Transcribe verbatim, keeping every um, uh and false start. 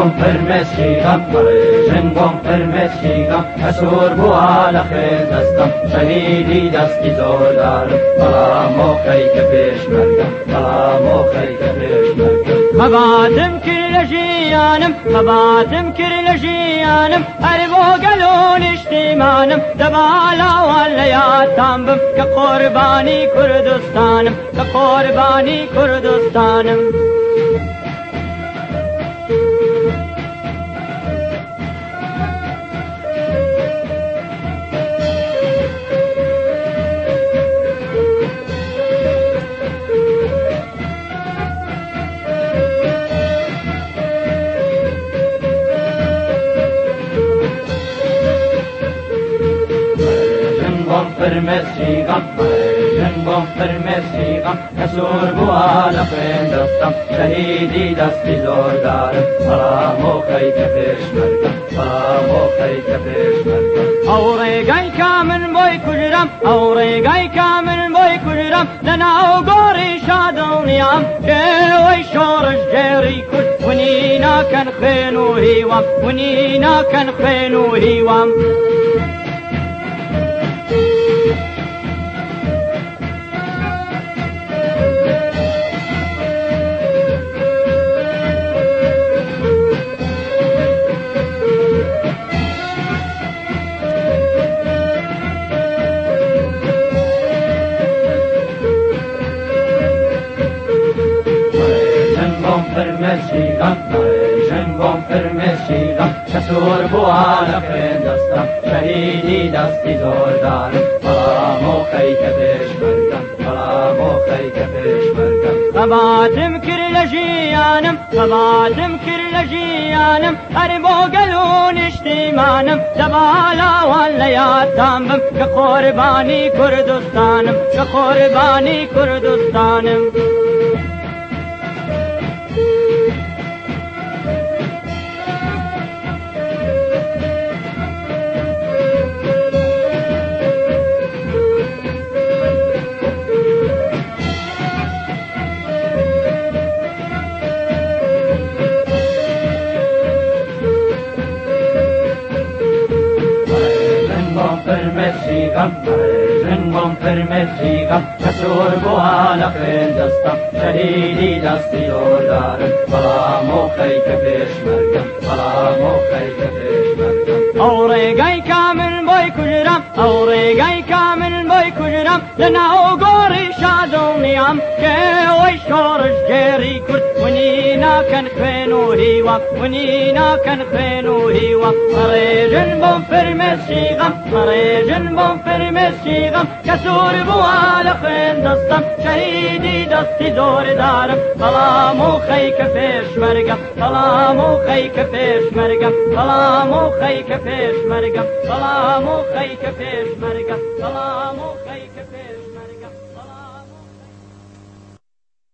بۆم فرمێسیغەم ڕێژن بۆم فرمێسیغەم ئەسوور بووە لە خوێن دەستم شەهیدی دەستی زۆردارم بەڵام مۆقەی کە پێشمەرگەم بەڵام مۆقەی کە پێشمەرگەم خەباتم کرد لە ژیانم خەباتم کرد لە ژیانم هەر بۆ گەل و نیشتیمانم دەبا لاوان لە یادتان بم کە قوربانی کوردستانم کە قوربانی کوردستانم فرمێسیغەم ڕێژن بۆم فرمێسیغەم ئەسوور بووە لە خوێن دەستم شەهیدی دەستی زۆردارم بەڵام مۆقەی کە پێشمەرگەم بەڵام مۆقەی کە پێشمەرگەم ئەو ڕێگای کا من بۆی کوژرام ئەو ڕێگای کا من بۆی کوژرام لە ناو گۆڕی شادڵنیام کێوەی شۆڕش گێڕی کورد ونی ناکەن خوێن و هیوام ونی ناکەن خوێن و هیوام فرمێسیغەم ڕێژن بۆم فرمێسیغەم ئەسوور بووە لە خوێن دەستم شەهیدی دەستی زۆردارم بەڵام مۆقەی کە پێشمەرگەم بەڵام مۆقەی کە پێشمەرگەم خەباتم کرد لە ژیانم خەباتم کرد لە ژیانم هەر بۆ گەل و نیشتیمانم دەبا لاوان لە یادتان بم کە قوربانی کوردستانم کە قوربانی کوردستانم فرمێسیغەم ڕێژن بۆم فرمێسیغەم ئەسوور بووە لە خوێن دەستم شەهیدی دەستی زۆردارم بەڵام مۆقەی کە پێشمەرگەم بەڵام مۆقەی کە پێشمەرگەم ئەو ڕێگای کا من بۆی کوژرام ئەو ڕێگای کا من بۆی کوژرام لە ناو گۆڕی شادڵنیام کێوەی شۆڕش گێڕی کورد ونی ناکەن خوێن و هیوام ونی ناکەن خوێن و هیوام ڕێژن بۆم فرمێسیغەم ڕێژن بۆم فرمێسیغەم کە سوور بووە لە خوێن دەستم شەهیدی دەستی زۆردارم بەڵام مۆقەی کە پێشمەرگەم بەڵام مۆقەی کە پێشمەرگەم بەڵام مۆقەی کە پێشمەرگەم بەڵام مۆقەی کە پێشمەرگەم بەڵام مۆقەی کە